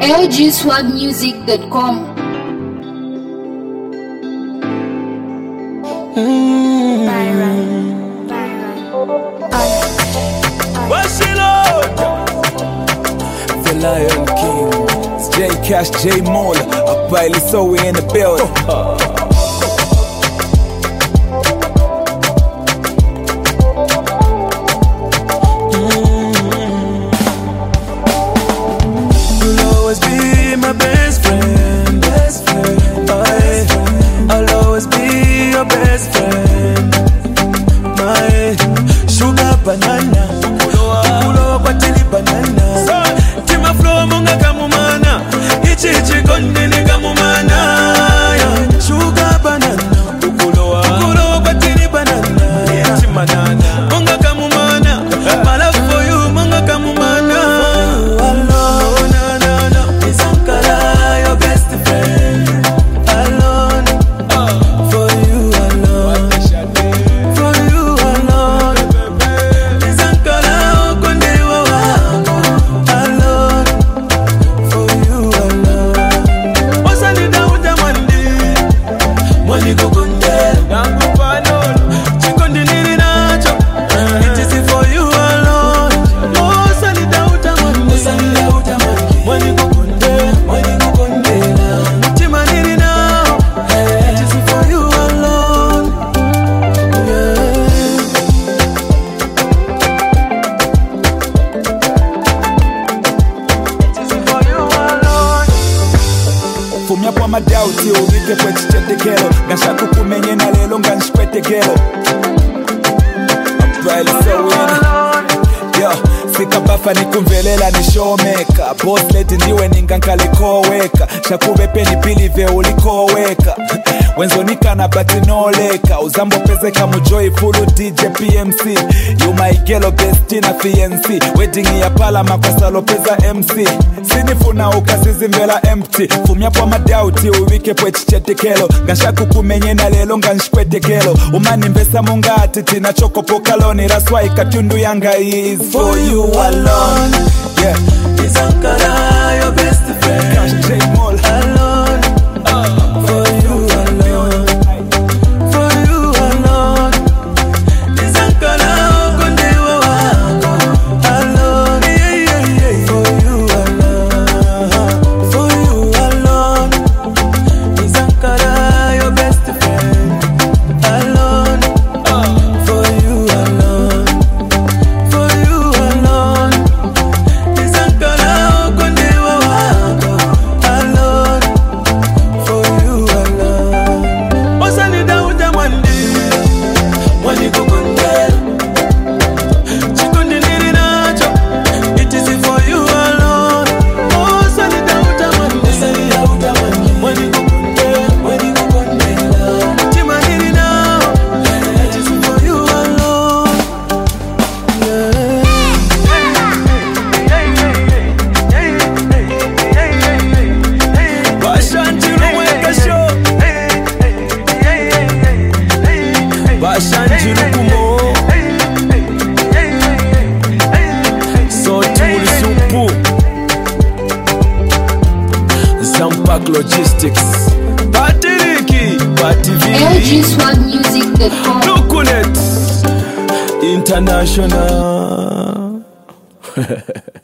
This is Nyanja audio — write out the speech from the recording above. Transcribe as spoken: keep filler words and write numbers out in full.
L G swag music dot com. The Lion King, it's J Cash, J Mola, a pilot, so we in the building. You'll always be my best friend, best friend. I, I'll always be your best friend. My sugar banana, ulo kwa tili banana. Tima flow munga kamumana, ichi ichi konde ni kamumana. Sugar banana, ulo kwa tili banana. Tima nana, munga kamumana. My love for you, munga kamumana. Fumya kwa madauti ubike kwa chichetekelo Ganshaku kumenye na lelo nganshkwetekelo Apaili so win Yo, sika bafa ni kumvelela ni showmaker Boss lady ndiwe ningankale koweka Shakube peni bilive ulikoweka Wenzo nikana bati noleka Uzambo pezeka mujoi fulu D J P M C You my gelo besti na fiancé Wedding ya pala makwasa lopeza M C Sinifuna ukasizi mvela empty Fumya kwa madauti uwike pwe chichetekelo Ganshaku kumenye na lelo nganshkwetekelo Umani mbesa mungati tina choko pokaloni Raswa ikatundu yanga is for you alone. Yeah, it's Ankara, your best friend. Cash J Mola alone. Uh, for you alone. For you alone. It's Ankara, kondewa wako alone. Yeah, yeah, yeah. For you alone. For you alone. It's Ankara, your best friend. Alone. Uh, for you alone. For you alone. It's Ankara, kondewa wako alone. For you alone. Osani dauda mwandi mwani kukunde chikundi niri nacho. It is for you alone. Osani dauda mwandi Osani dauda mwandi mwani kukunde mwani kukunde chima niri nao. It is for you alone. Bashanjiru weka show. Bashanjiru kumo. So tuli supu. Zampak Logistics. Patiriki. L G Pativi. swag music dot com. Lukunet International.